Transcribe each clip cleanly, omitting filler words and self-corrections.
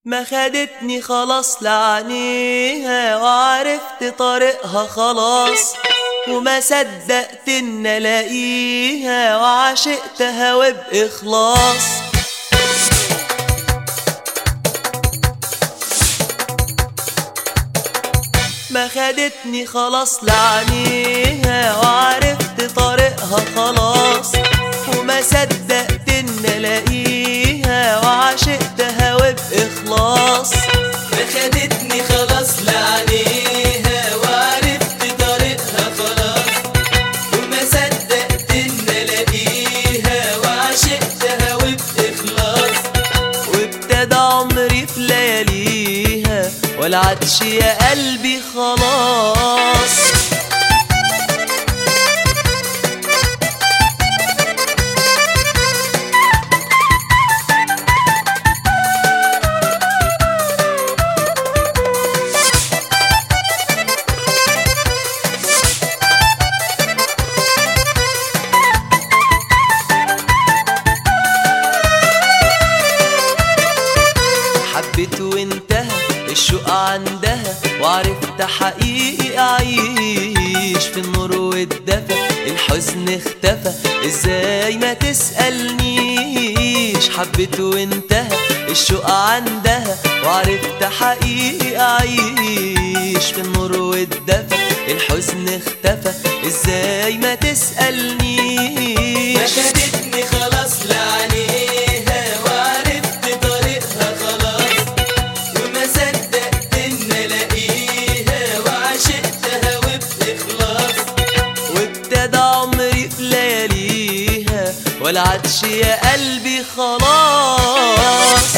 ما خدتني خلاص لعنيها وعرفت طريقها خلاص، وما صدقت ان الاقيها وعشقتها وبإخلاص. ما خدتني خلاص لعنيها وعرفت طريقها خلاص، وما صدقت ان الاقيها وعشقتها وبإخلاص. ما خدتني خلاص لعنيها وعرفت طريقها خلاص، وما صدقت ان الاقيها وعشقتها وبإخلاص. وابتدى عمري في لياليها ولا عادش يا قلبي خلاص. حبيت وانتهى الشوق عندها وعرفت حقيقي اعيش في النور والدفى. الحزن اختفى ازاي ما تسألنيش. حبيت وانتهى الشوق عندها وعرفت حقيقي اعيش في النور والدفى. الحزن اختفى ازاي ما تسألنيش. ما خدتني خلاص لعنيها وعرفت طريقها خلاص، وما صدقت ان الاقيها وعشقتها وبإخلاص. وابتدى عمري في لياليها ولا عادش يا قلبي خلاص.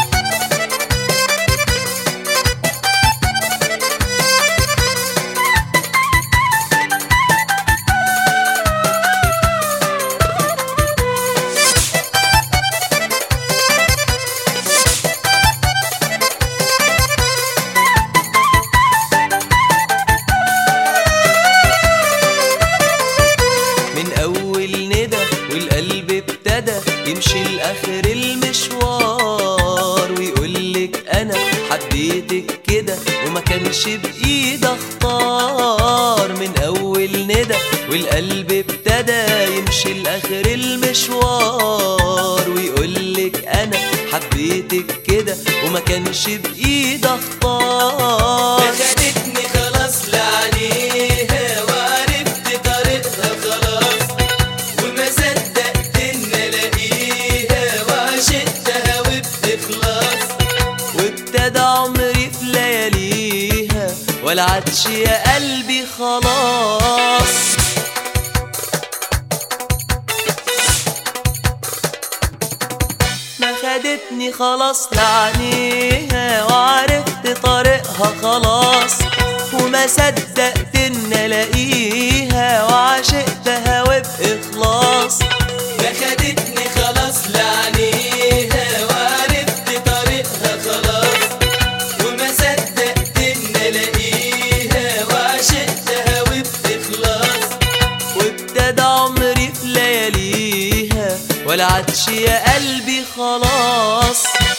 والقلب ابتدى يمشي لآخر المشوار ويقولك أنا حبيتك كده وما كانش بإيدي أختار. من أول ندى والقلب ابتدى يمشي لآخر المشوار ويقولك أنا حبيتك كده وما كانش بإيدي أختار. ما خدتني خلاص لعنيها وعرفت طريقها خلاص، وما صدقت ان الاقيها وعشقتها وبإخلاص. وابتدى عمري في لياليها ولا عادش يا قلبي خلاص. ما خدتني خلاص لعنيها وعرفت طريقها خلاص، وما صدقت ان الاقيها وعشقتها وبإخلاص. ما خدتني خلاص لعنيها وعرفت طريقها خلاص، وما صدقت ان الاقيها وعشقتها وبإخلاص. وابتدى عمري في لياليها ولا عادش يا قلبي خلاص.